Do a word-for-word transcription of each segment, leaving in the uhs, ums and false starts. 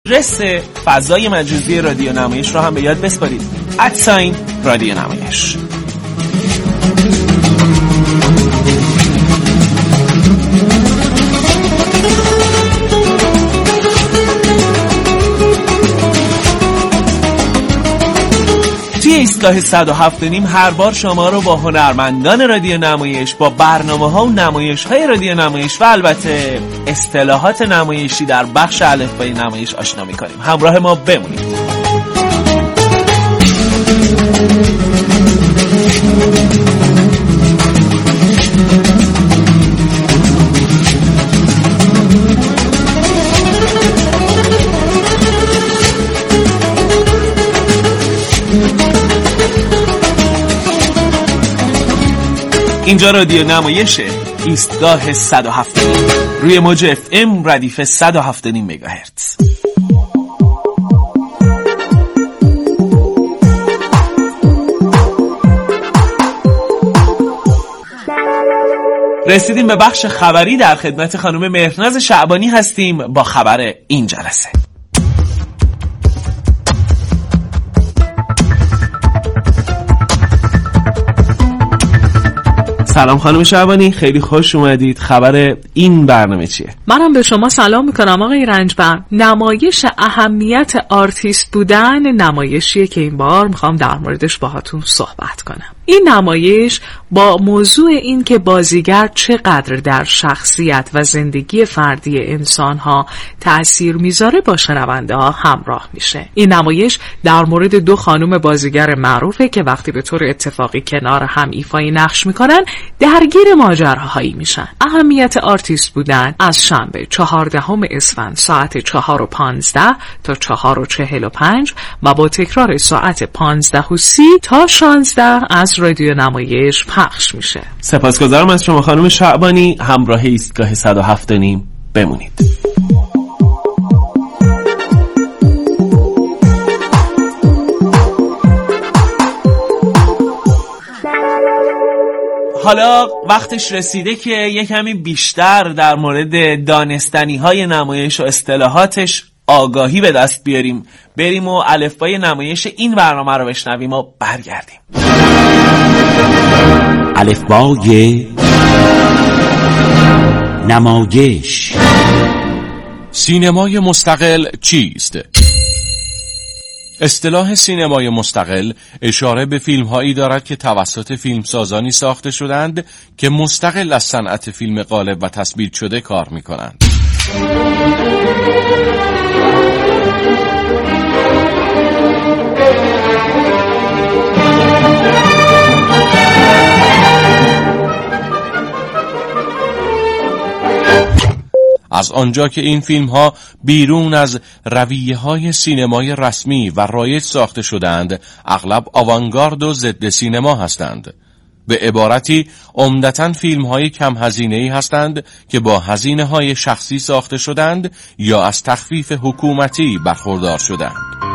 رس فضای مجازی رادیو نمایش رو هم به یاد بسپارید. ادساین رادیو نمایش. توی ایستگاه صد و هفت و نیم هر بار شما رو با هنرمندان رادیو نمایش، با برنامه‌ها و نمایش‌های رادیو نمایش و البته اصطلاحات نمایشی در بخش الفبای نمایش آشنا می‌کنیم. همراه ما بمونید. اینجا رادیو نمایشه، ایستگاه صد و هفت روی موج اف ام ردیف صد و هفت و نیم مگاهرتز. رسیدیم به بخش خبری. در خدمت خانم مهرناز شعبانی هستیم با خبر این جلسه. سلام خانم شعبانی، خیلی خوش اومدید. خبر این برنامه چیه؟ منم به شما سلام میکنم آقای رنجبر. نمایش اهمیت آرتیست بودن نمایشیه که این بار میخوام در موردش باهاتون صحبت کنم. این نمایش با موضوع این که بازیگر چقدر در شخصیت و زندگی فردی انسانها تأثیر میذاره با شنونده ها همراه میشه. این نمایش در مورد دو خانم بازیگر معروفه که وقتی به طور اتفاقی کنار هم ایفای نقش میکنن درگیر ماجراهایی میشن. اهمیت آرتیست بودن از شنبه چهاردهم اسفند ساعت چهار و پانزده تا چهار و چهل و پنج و با تکرار ساعت پانزده و سی تا شانزده از رادیو نمایش پخش میشه. سپاسگزارم از شما خانم شعبانی. همراه ایستگاه صد و هفت و نیم بمونید. حالا وقتش رسیده که یه کمی بیشتر در مورد دانستنی‌های نمایش و اصطلاحاتش آگاهی به دست بیاریم. بریم و الفبای نمایش این برنامه رو بشنویم و برگردیم. الفبای نمایش. سینمای مستقل چیست؟ اصطلاح سینمای مستقل اشاره به فیلم‌هایی دارد که توسط فیلمسازانی ساخته شدند که مستقل از صنعت فیلم غالب و تثبیت شده کار می‌کنند. از آنجا که این فیلم ها بیرون از رویه های سینمای رسمی و رایج ساخته شدند، اغلب آوانگارد و ضد سینما هستند. به عبارتی عمدتاً فیلم های کم هزینه‌ای هستند که با هزینه های شخصی ساخته شدند یا از تخفیف حکومتی برخوردار شدند.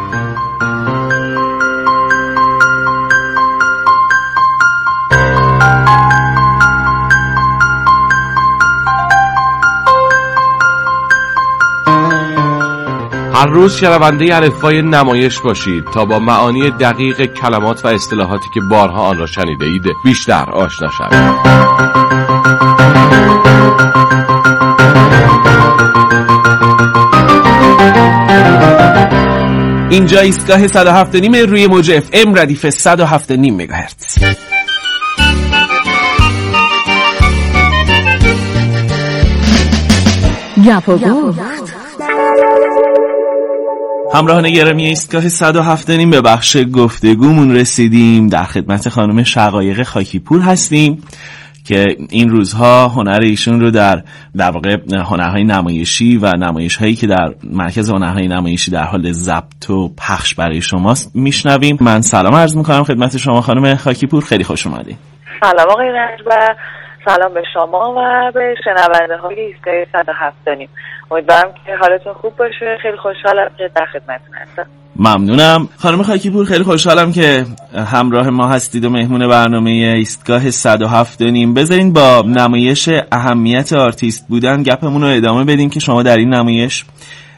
هر روز شنونده الفبای نمایش باشید تا با معانی دقیق کلمات و اصطلاحاتی که بارها آن را شنیده اید بیشتر آشنا شوید. اینجا ایستگاه صد و هفت و نیم روی موج اف ام ردیف صد و هفت و نیم مگاهرتز. گپ و گفت. همراهان گرامی ایستگاه صد و هفت و نیم به بخش گفتگومون رسیدیم. در خدمت خانم شقایق خاکیپور هستیم که این روزها هنر ایشون رو در در واقع هنرهای نمایشی و نمایش‌هایی که در مرکز هنرهای نمایشی در حال ضبط و پخش برای شماست میشنویم. من سلام عرض میکنم خدمت شما خانم خاکیپور، خیلی خوش اومدید. سلام آقای رنجبر، سلام به شما و به شنونده های ایستگاه صد و هفت و نیم. امیدوارم که حالتون خوب باشه. خیلی خوشحالم که در خدمتتون هستم. ممنونم خانم خاکیپور، خیلی خوشحالم که همراه ما هستید و مهمون برنامه ایستگاه صد و هفت و نیم. بذارین با نمایش اهمیت آرتیست بودن گپمون رو ادامه بدیم که شما در این نمایش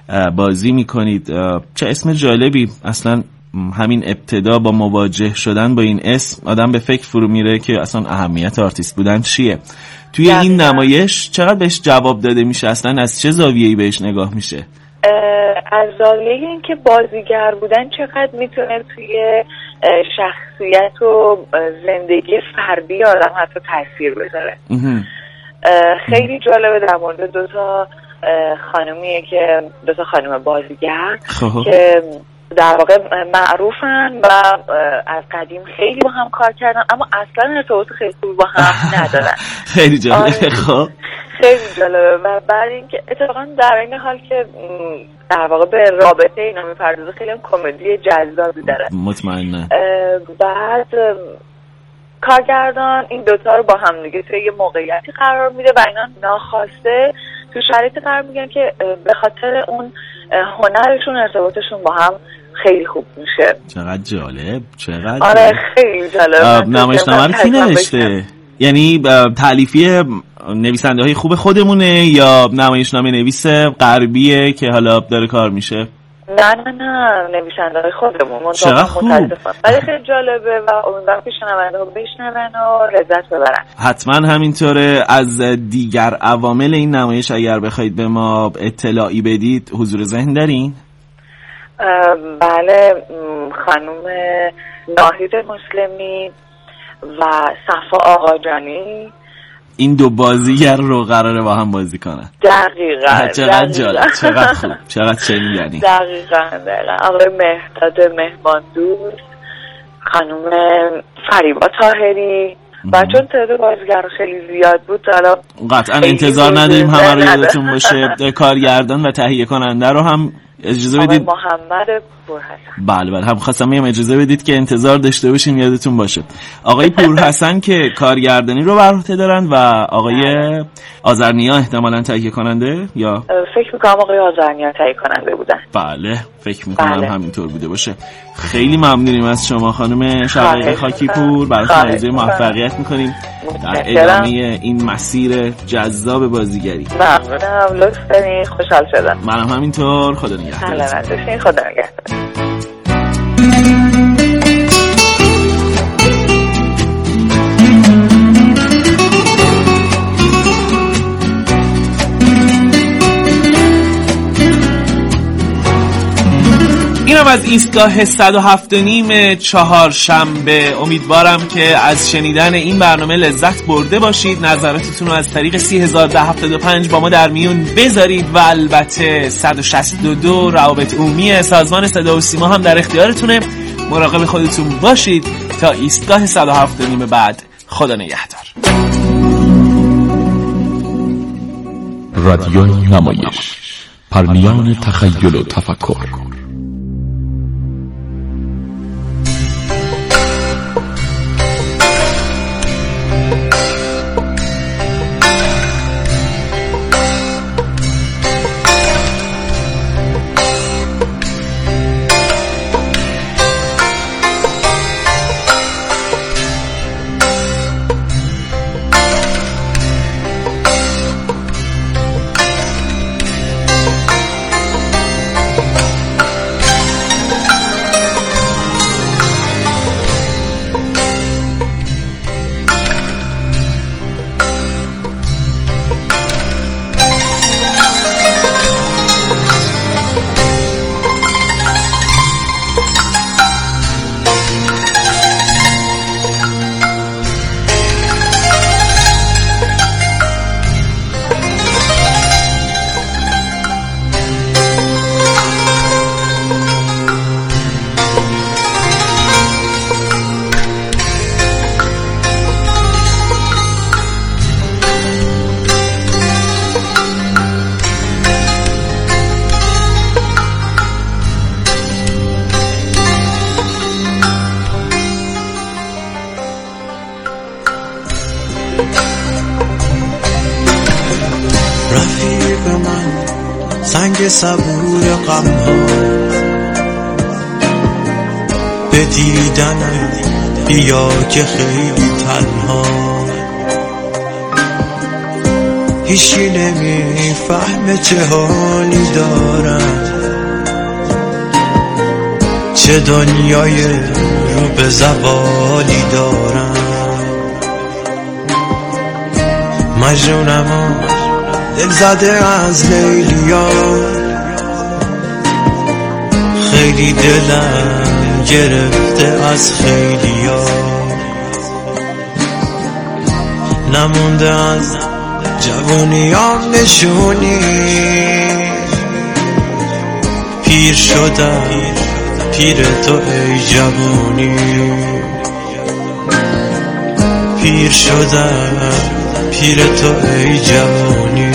بازی میکنید. چه اسم جالبی. اصلا همین ابتدا با مواجه شدن با این اسم آدم به فکر فرو میره که اصلا اهمیت آرتیست بودن چیه. توی این نمایش چقدر بهش جواب داده میشه؟ اصلا از چه زاویه‌ای بهش نگاه میشه؟ از زاویه این که بازیگر بودن چقدر میتونه توی شخصیت و زندگی فردی آدم حتی تاثیر بذاره. خیلی جالبه در مورد دو تا خانومیه که دو تا خانم بازیگر که در واقع معروفن و از قدیم خیلی با هم کار کردن اما اصلا ارتباط خیلی خوبی با هم ندارن. خیلی جالبه. خب خیلی جالبه و بعد اینکه اتفاقا در این حال که در واقع به رابطه اینا میپردازه خیلی هم کمدی جذابی داره. مطمئنه. بعد کارگردان این دوتا رو با هم دیگه توی یه موقعیتی قرار میده و اینا ناخواسته تو شرایطی قرار میگن که به خاطر اون هنرشون ارتباطشون با هم خیلی خوب میشه. چقدر جالب. چقدر آره خیلی جالب. نمایشنامه رو کی نوشته؟ یعنی تالیفی نویسنده های خوب خودمونه یا نمایشنامه نویس غربیه که حالا داره کار میشه؟ نه نه نه نویسنده های خودمون. چقدر خوب. ولی خیلی جالبه و امیدوارم که شنونده ها بشنون و لذت ببرن. حتما همینطوره. از دیگر عوامل این نمایش اگر بخواید به ما اطلاعی بدید حضور ذهن دارین؟ بله، خانم ناهید مسلمی و صفا آقاجانی این دو بازیگر رو قراره با هم بازی کنن. دقیقاً. چقدر جالب. چقدر خوب. چقدر شنیدنی. دقیقاً دقیقاً. آقای مهداد مهماندوست، خانم فریبا طاهری و چون تعداد بازیگر خیلی زیاد بود حالا قطعا انتظار نداریم همه رو یادتون باشه. کارگردان و تهیه کننده رو هم اجازه بدید. محمد پورحسن. بله بله، هم خواستم میگم اجازه بدید که انتظار داشته باشیم یادتون باشه. آقای پورحسن که کارگردانی رو بر عهده دارن و آقای آذرنیا احتمالاً تهیه کننده یا فکر می‌کنم آقای آذرنیا تهیه کننده بودن. بله فکر می‌کنم بله. همینطور بوده باشه. خیلی ممنونیم از شما خانم شقایق خاکیپور. براتون آرزوی موفقیت می‌کنیم در ادامه این مسیر جذاب بازیگری. ممنونم، لطف دارین، خوشحال شدم. منم همینطور. خدا نگهدار. خدا نگهدار. اینم از ایستگاه صد و هفت و نیم چهارشنبه. امیدوارم که از شنیدن این برنامه لذت برده باشید. نظراتتون رو از طریق سی هزار و ده هفتاد و پنج با ما در میون بذارید و البته صد و شصت و دو روابط عمومی سازمان صدا و سیما هم در اختیارتونه. مراقب خودتون باشید تا ایستگاه صد و هفت و نیم بعد. خدا نگهدار. رادیو نمایش، پرمیان تخیل و تفکر. سنگ صبور غم ها به دیدن بیا که خیلی تنها هیچی نمیفهمه چه حالی دارم چه دنیای رو به زوالی دارم. مجنونم و دل زده از لیلیا، خیلی دلم گرفته از خیلیا، نمونده از جوونیام نشونی. پیر شدم پیر تو ای جوونی، پیر شدم پیر تو ای جوونی.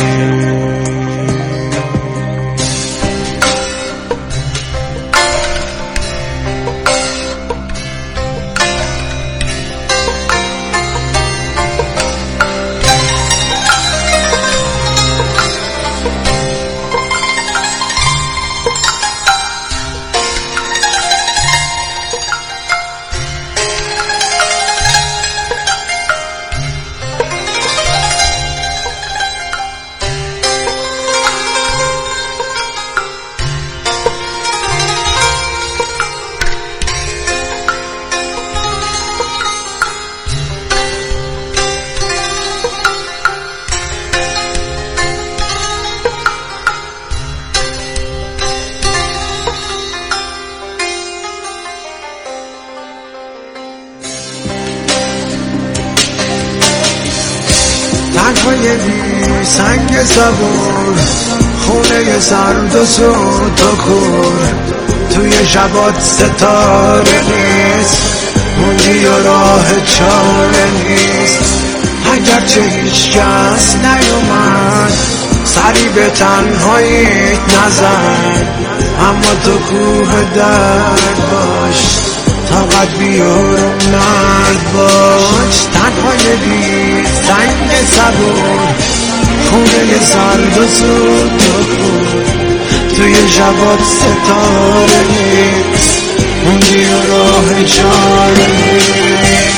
تنهای بی سنگ زبون، خونه سرد و سود و کور، توی شبات ستاره نیست، موندی و راه چاره نیست. اگرچه هیچ کس نیومد سری به تنهاییت نزد، اما تو کوه درد باش، طاقت بیار مرد باش. تنهای بی سنگ صبور، خونه سرد و سود و کور، توی شبات ستاره نیست، موندی و راه چاره نیست.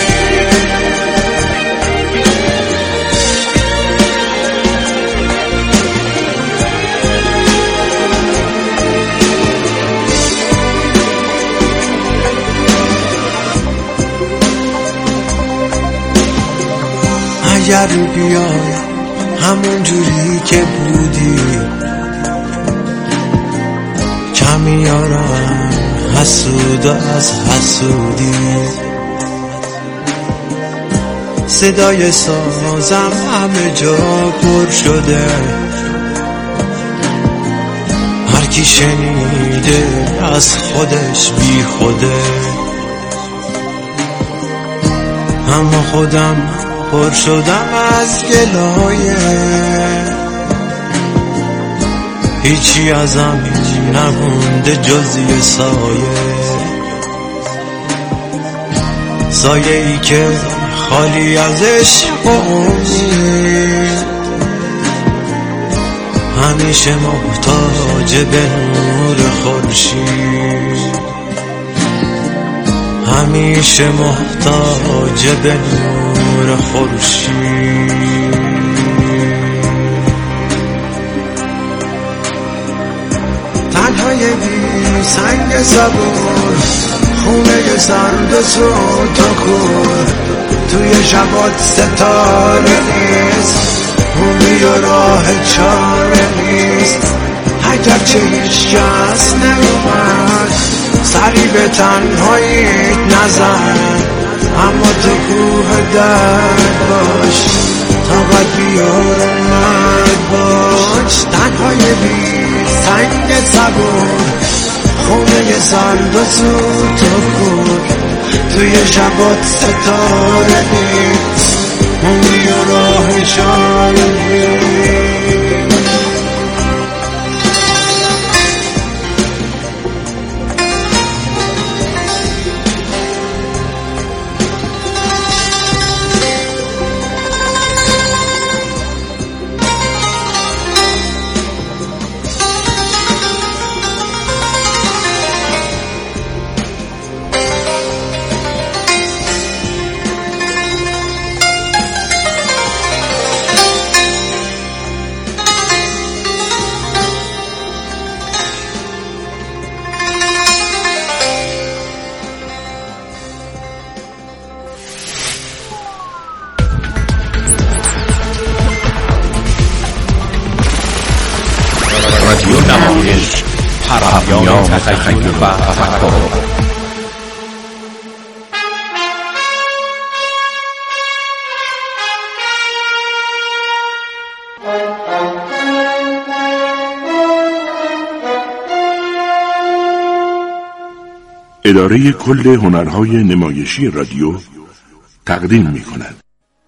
اگر بیای همون جوری که بودی، کمی آرام حسود از حسودی. صدای سازم همه جا پر شده، هر کی شنیده از خودش بی خوده. اما خودم پر شدم از گلایه، هیچی ازم نمونده جز یه سایه. سایه ای که خالی از عشق و امید، همیشه محتاج به نور خورشید، همیشه محتاج به نور خورشید. تنهای بی سنگ زبور، خونه سرد و سود و کور، توی شبات ستاره نیست، موندی و راه چاره نیست. اگرچه هیچ کس نیومد سری به تنهاییت نزد، اما تو کوه درد باش، طاقت بیار مرد باش. تنهای بی سنگ صبور، خونه سرد و سود و کور، توی شبات ستاره نیست، موندی و راه چاره نیست. پرمیان تخیل و تفکر. اداره کل هنرهای نمایشی رادیو تقدیم می کند.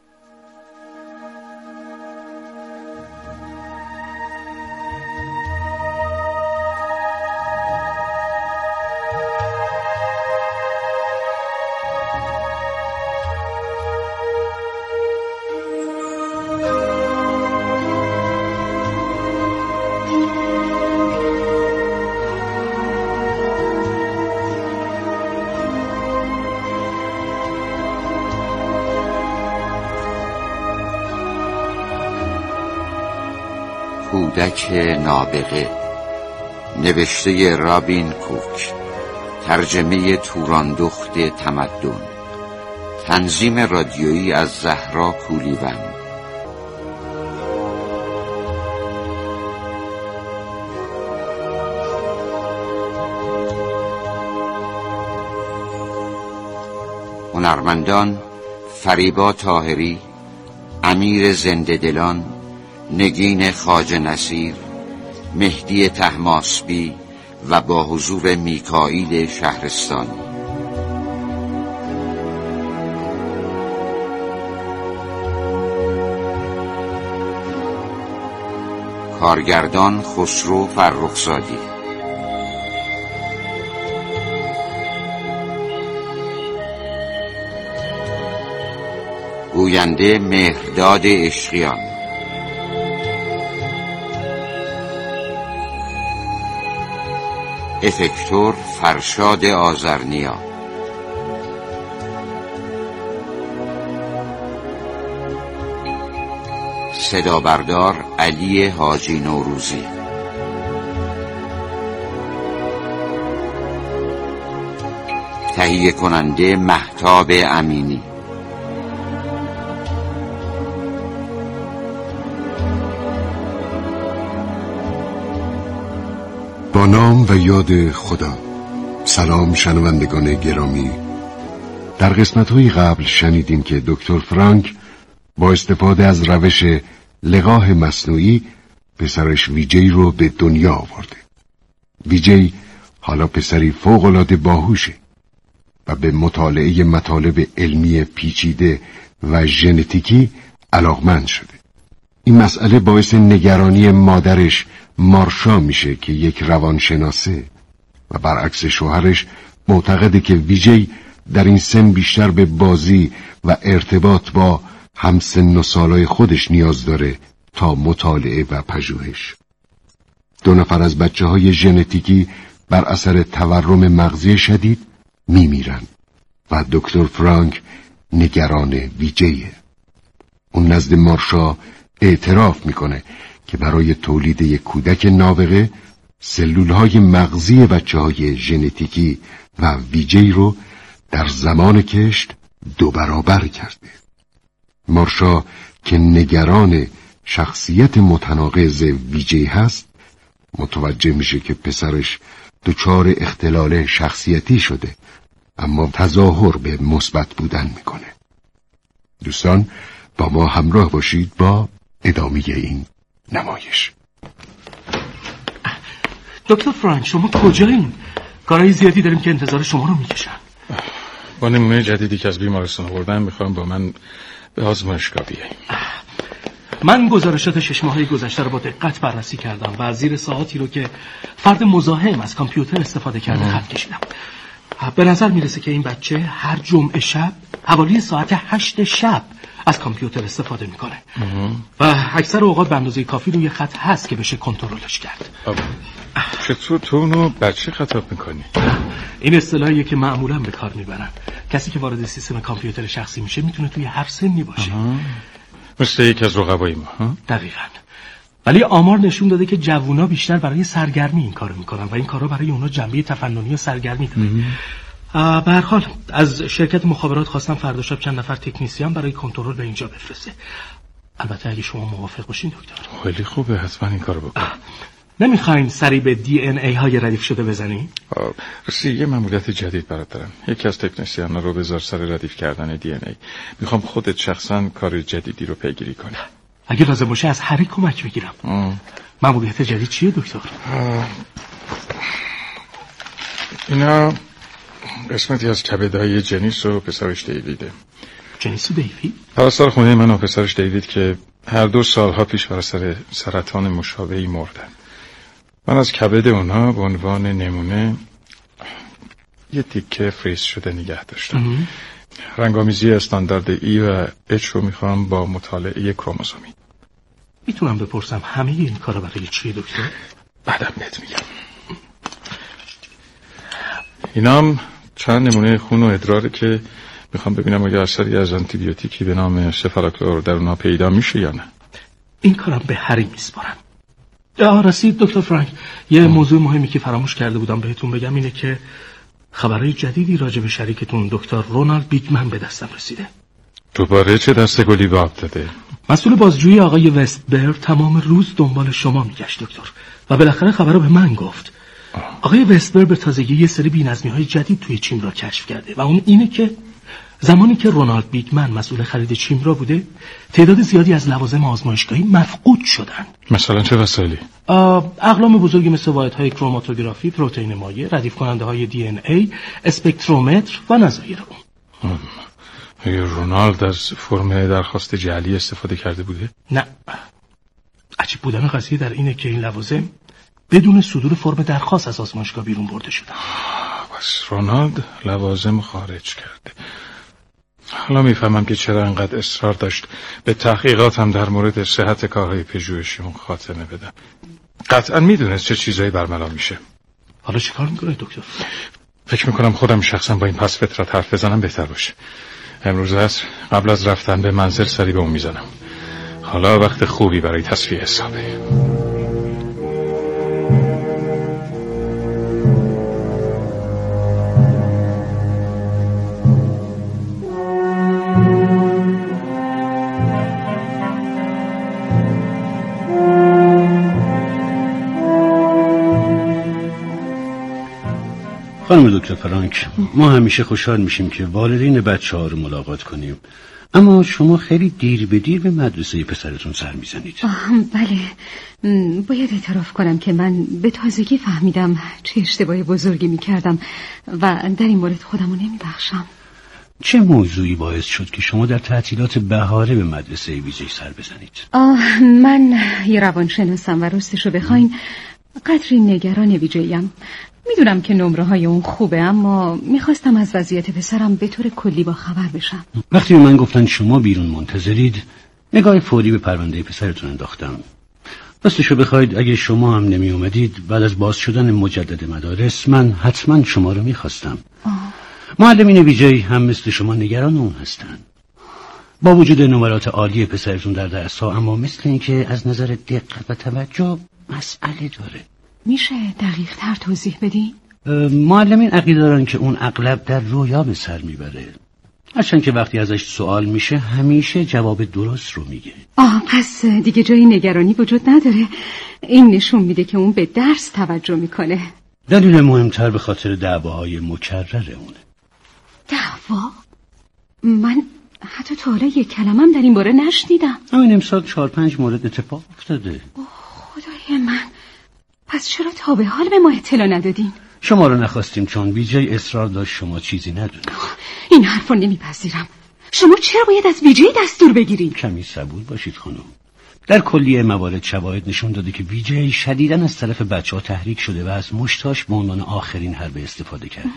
کودک نابغه، نوشته رابین کوک، ترجمه توراندخت تمدن، تنظیم رادیویی از زهرا کولیون. هنرمندان: فریبا طاهری، امیر زنده دلان، نگین خواجه نصیر، مهدی طهماسبی و با حضور میکائیل شهرستانی. کارگردان: خسرو فرخزادی. گوینده: مهرداد عشقیان. افکتور: فرشاد آذرنیا. صدا بردار: علی حاجی نوروزی. تهیه کننده: مهتاب امینی. با نام و یاد خدا. سلام شنوندگان گرامی. در قسمت‌های قبل شنیدیم که دکتر فرانک با استفاده از روش لقاح مصنوعی پسرش ویجی رو به دنیا آورده. ویجی حالا پسری فوق‌العاده باهوشه و به مطالعه مطالب علمی پیچیده و ژنتیکی علاقمند شده. این مسئله باعث نگرانی مادرش مارشا میشه که یک روانشناسه و برعکس شوهرش معتقده که ویجی در این سن بیشتر به بازی و ارتباط با همسن و سالای خودش نیاز داره تا مطالعه و پژوهش. دو نفر از بچه های ژنتیکی بر اثر تورم مغزی شدید میمیرن و دکتر فرانک نگران ویجیه. اون نزد مارشا اعتراف میکنه که برای تولید یک کودک نابغه سلولهای مغزی بچه‌های ژنتیکی و ویجی رو در زمان کشت دو برابر کرده. مارشا که نگران شخصیت متناقض ویجی هست، متوجه میشه که پسرش دچار اختلال شخصیتی شده، اما تظاهر به مثبت بودن میکنه. دوستان با ما همراه باشید با ادامه این نمایش. دکتر فرانک، شما کجایین؟ کارهای زیادی داریم که انتظار شما رو میکشن. با نمونه جدیدی که از بیمارستان آوردن میخوام با من به آزمایشگاه بیاییم. من گزارشات شش ماهه گذشته رو با دقت بررسی کردم و زیر ساعاتی رو که فرد مزاحم از کامپیوتر استفاده کرده خط کشیدم. به نظر میرسه که این بچه هر جمعه شب حوالی ساعت هشت شب از کامپیوتر استفاده میکنه و اکثر اوقات به اندازه کافی روی خط هست که بشه کنترلش کرد. چطور تو اونو بچه خطاب میکنی؟ این اصطلاحیه که معمولا به کار میبرن. کسی که وارد سیستم کامپیوتر شخصی میشه میتونه توی هر سنی باشه. مثل یک از رقبای ما. ها؟ دقیقاً. ولی آمار نشون داده که جوونا بیشتر برای سرگرمی این کارو میکنن و این کارا برای اونا جنبه تفننی و سرگرمی داره. به هر حال از شرکت مخابرات خواستم فردا شب چند نفر تکنیسیان برای کنترل به اینجا بفرسته. البته اگه شما موافق باشین دکتر. خیلی خوبه، حتما این کارو بکن. نمیخواین سری به دی ان ای های ردیف شده بزنی؟ راستی یه ماموریت جدید برات دارم. یکی از تکنسیان‌ها رو بذار سر ردیف کردن دی ان ای. میخوام خودت شخصا کار جدیدی رو پیگیری کنی. اگه لازم باشه از هری کمک میگیرم. ماموریت جدید چیه دکتر؟ اینا قسمتی از کبدهای جنیس و پسرش دیویده. جنیس و دیوید؟ پرستار خونه من و پسرش دیوید که هر دو سالها پیش بر اثر سرطان مشابهی مردن. من از کبد اونها به عنوان نمونه یه تیکه فریز شده نگه داشتم. رنگامیزی استاندارد ای و اچ رو میخوام با مطالعه کروموزومی. میتونم بپرسم همه این کارا برای چیه دکتر؟ بعدم بهت میگم. اینام چند نمونه خون و ادراره که میخوام ببینم آیا اثری از آنتی بیوتیکی به نام سفاراکلور در اونها پیدا میشه یا نه. این کارم به هری میسپارم. راستی دکتر فرانک، یه آه. موضوع مهمی که فراموش کرده بودم بهتون بگم اینه که خبرهای جدیدی راجع به شریکتون دکتر رونالد بیگمن به دستم رسیده. دوباره چه دست گلی به آب داده؟ مسئول بازجویی آقای وستبر تمام روز دنبال شما میگشت دکتر و بالاخره خبر رو به من گفت. آقای وستبر به تازگی یه سری بی‌نظمی‌های جدید توی چیم را کشف کرده و اون اینه که زمانی که رونالد بیگمن مسئول خرید چیم را بوده تعداد زیادی از لوازم آزمایشگاهی مفقود شدن. مثلا چه وسایلی؟ اقلام بزرگی مثل واحدهای کروماتوگرافی، پروتئین مایع، ردیف کننده های دی ان ای، اسپکترومتر و نظایر اون. اگه رونالد از فرم درخواست جعلی استفاده کرده بوده؟ نه. عجیب بودن قضیه در اینه که این لوازم بدون صدور فرم درخواست از آزمایشگاه بیرون برده شدن. بس رونالد لوازم خارج کرده. حالا میفهمم که چرا انقدر اصرار داشت به تحقیقاتم در مورد صحت کارهای پژوهشیمون خاتمه بدم. قطعا میدونست چه چیزایی برملا میشه. حالا چه کار میکنه دکتر؟ فکر میکنم خودم شخصا با این پس فطرت حرف بزنم بهتر باشه. امروز عصر قبل از رفتن به منزل سری به اون میزنم. حالا وقت خوبی برای تصفیه حسابه. خانم دکتر فرانک، ما همیشه خوشحال میشیم که والدین بچه ها رو ملاقات کنیم، اما شما خیلی دیر به دیر به مدرسه پسرتون سر میزنید. بله، باید اعتراف کنم که من به تازگی فهمیدم چه اشتباه بزرگی میکردم و در این مورد خودمو نمیبخشم. چه موضوعی باعث شد که شما در تعطیلات بهاره به مدرسه ویژه سر بزنید؟ آه من یه روانشناسم و راستشو بخواین قدری نگران ویژه‌ام. میدونم که نمره های اون خوبه، اما میخواستم از وضعیت پسرم به طور کلی با خبر بشم. وقتی به من گفتن شما بیرون منتظرید، نگاه فوری به پرونده پسرتون انداختم. راستشو بخواید اگه شما هم نمی اومدید بعد از باز شدن مجدد مدارس من حتما شما رو میخواستم. معلمین ویژه‌ای هم مثل شما نگران اون هستن. با وجود نمرات عالی پسرتون در درس‌ها، اما مثل اینکه از نظر دقت و توجه مسئله داره. میشه دقیق تر توضیح بدین؟ معلمین عقیده دارن که اون اغلب در رویا به سر میبره، هرچند که وقتی ازش سوال میشه همیشه جواب درست رو میگه. آه پس دیگه جای نگرانی وجود نداره. این نشون میده که اون به درس توجه میکنه. دلیل مهمتر به خاطر دعواهای مکرر اونه. دعوا؟ من حتی تا حالا یک کلمم در این باره نشنیدم. همین امسال چهار پنج مورد اتفاق افتاده. اوه خدای من، پس چرا تا به حال به ما اطلاع ندادین؟ شما رو نخواستیم چون ویجی اصرار داشت شما چیزی ندونید. این حرف رو نمیپذیرم. شما چرا باید از ویجی دستور بگیرید؟ کمی صبور باشید خانم. در کلیه موارد شواهد نشون داده که ویجی شدیداً از طرف بچه‌ها تحریک شده و از مشتاش به عنوان آخرین حربه استفاده کرده.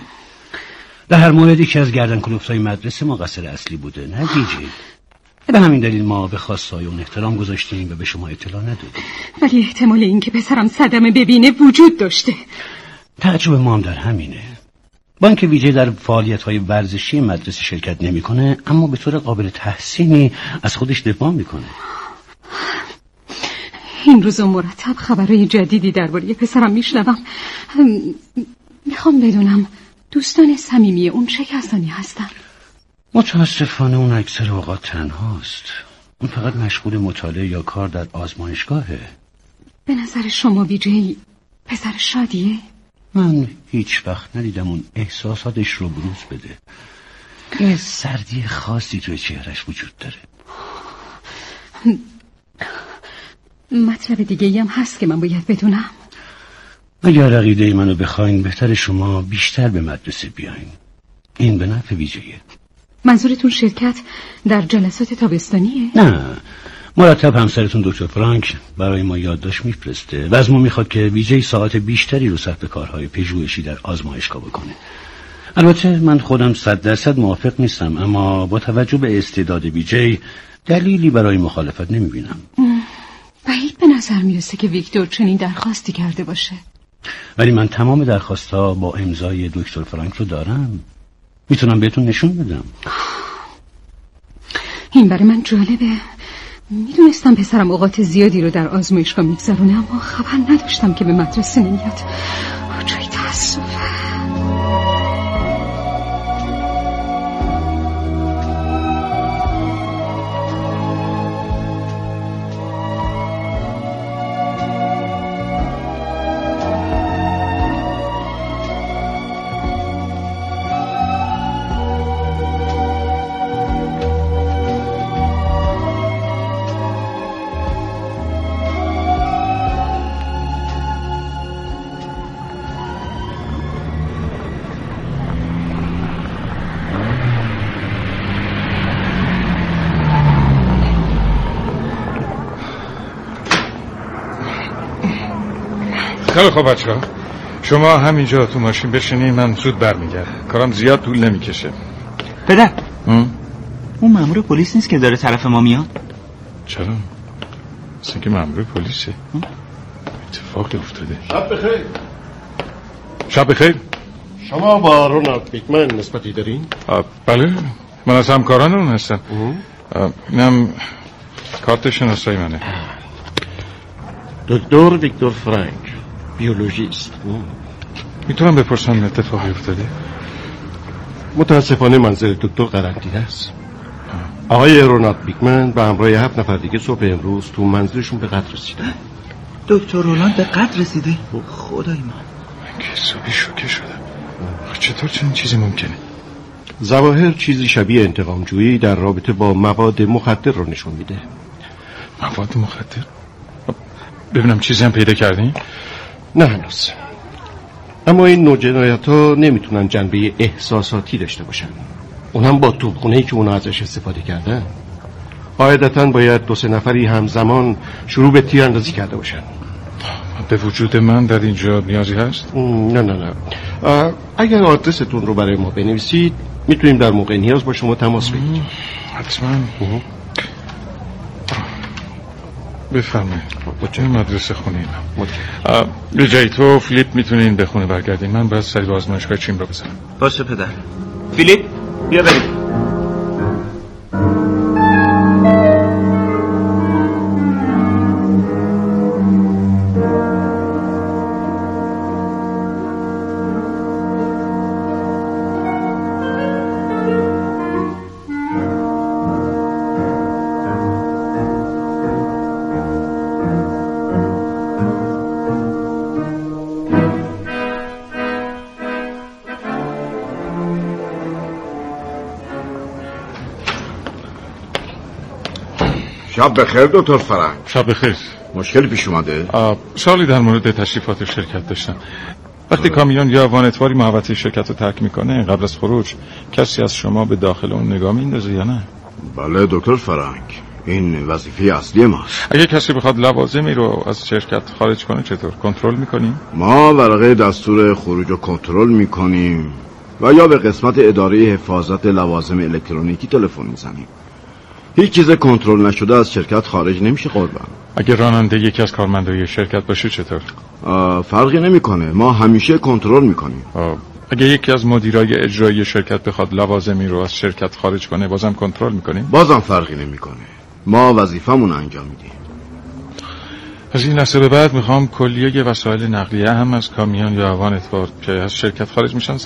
در هر موردی که از گردن کلفتای مدرسه مقصر اصلی بوده، نه ویجی. به همین دلیل ما به خواستای اون احترام گذاشتیم و به شما اطلاع ندادیم. ولی احتمال این که پسرم صدمه ببینه وجود داشته. تعجب ما هم در همینه. با اینکه ویژه در فعالیت‌های ورزشی مدرسه شرکت نمی‌کنه، اما به طور قابل تحسینی از خودش دفاع می‌کنه. این روزا مرتب خبرهای جدیدی درباره پسرم میشنوم. میخوام بدونم دوستان صمیمی اون چه کسانی هستن؟ متاسفانه اون اکثر اوقات تنهاست. اون فقط مشغول مطالعه یا کار در آزمایشگاهه. به نظر شما ویجی پسر شادیه؟ من هیچ وقت ندیدم اون احساساتش رو بروز بده. یه سردی خاصی توی چهرش وجود داره. مطلب دیگه هم هست که من باید بدونم. اگر عقیده منو بخواین بهتر شما بیشتر به مدرسه بیاین. این به نفع ویژه‌یه. منظورتون شرکت در جلسات تابستانیه؟ نه، مرتب همسرتون دکتر فرانک برای ما یادداشت میفرسته و از ما میخواد که ویژه ساعت بیشتری رو صرف کارهای پژوهشی در آزمایشگاه بکنه. البته من خودم صد درصد موافق نیستم، اما با توجه به استعداد ویژه دلیلی برای مخالفت نمیبینم. بعید به نظر میرسه که ویکتور چنین درخواستی کرده باشه. ولی من تمام درخواست‌ها با امضای دکتر فرانک رو دارم. میتونم بهتون نشون بدم. این برای من جالبه. میدونستم پسرم اوقات زیادی رو در آزمایشگاه میگذرونه، اما خبر نداشتم که به مدرسه نمیاد. چه تأسفه. خیلی خوب بچه ها، شما همینجا تو ماشین بشینی، من زود برمیگردم. کارم زیاد طول نمیکشه. پدر اون مأمور پلیس نیست که داره طرف ما میاد؟ چرا؟ مثل که مأمور پلیسه. اتفاقی افتاده. شب بخیر. شب بخیر. شما با رونالد بیکمن نسبتی دارین؟ بله، من از همکاران اون هستم. اینم کارت شناسایی منه. دکتر ویکتور فرانک، بیولوژیست. میتونم بپرسم اتفاقی افتاده؟ متاسفانه منزل دکتر قرنطینه است. آقای رونالد بیکمن به همراه هفت نفر دیگه صبح امروز تو منزلشون به قتل رسیدن. دکتر رونالد به قتل رسیده؟ خدای من، من که حسابی شوکه شدم. چطور چنین چیزی ممکنه؟ ظواهر چیزی شبیه انتقام جویی در رابطه با مواد مخدر رو نشون میده. مواد مخدر؟ ببینم چیزی هم پیدا کردین؟ نه هنوز. اما این نوع جنایت ها نمیتونن جنبه احساساتی داشته باشن، اونم با توپخونه‌ای که اونا ازش استفاده کردن. قاعدتاً باید دو سه نفری همزمان شروع به تیراندازی کرده باشن. به وجود من در اینجا نیازی هست؟ نه نه نه. اگر آدرستون رو برای ما بنویسید میتونیم در موقع نیاز با شما تماس بگیریم. حتما. بفرمایید. چه مدرسه خونین؟ به جای تو فیلیپ میتونین به خونه برگردین. من باید سری آزمایشگاه چین رو بزنم. باشه پدر. فیلیپ بیا بریم. شب بخیر دکتر فرانک. شب بخیر. مشکلی پیش اومده؟ سوالی در مورد تشریفات شرکت داشتم. وقتی کامیون یا وانتواری محوطه شرکت رو ترک میکنه، قبل از خروج کسی از شما به داخل اون نگاه میندازه یا نه؟ بله دکتر فرانک، این وظیفه اصلی ماست. اگه کسی بخواد لوازمی رو از شرکت خارج کنه چطور کنترل میکنیم؟ ما ورقه دستور خروج رو کنترل میکنیم و یا به قسمت اداره حفاظت لوازم الکترونیکی تلفن میزنیم. هیچ چیز کنترل نشده از شرکت خارج نمیشه قربان. اگه راننده یکی از کارمندای شرکت باشه چطور؟ فرقی نمیکنه، ما همیشه کنترل میکنیم. اگه یکی از مدیرای اجرایی شرکت بخواد لوازمی رو از شرکت خارج کنه بازم کنترل میکنیم؟ بازم فرقی نمیکنه، ما وظیفمون انجام میدیم. از این لحظه به بعد میخوام کلیه وسایل نقلیه هم از کامیون یا وانتوار که از شرکت خارج میشن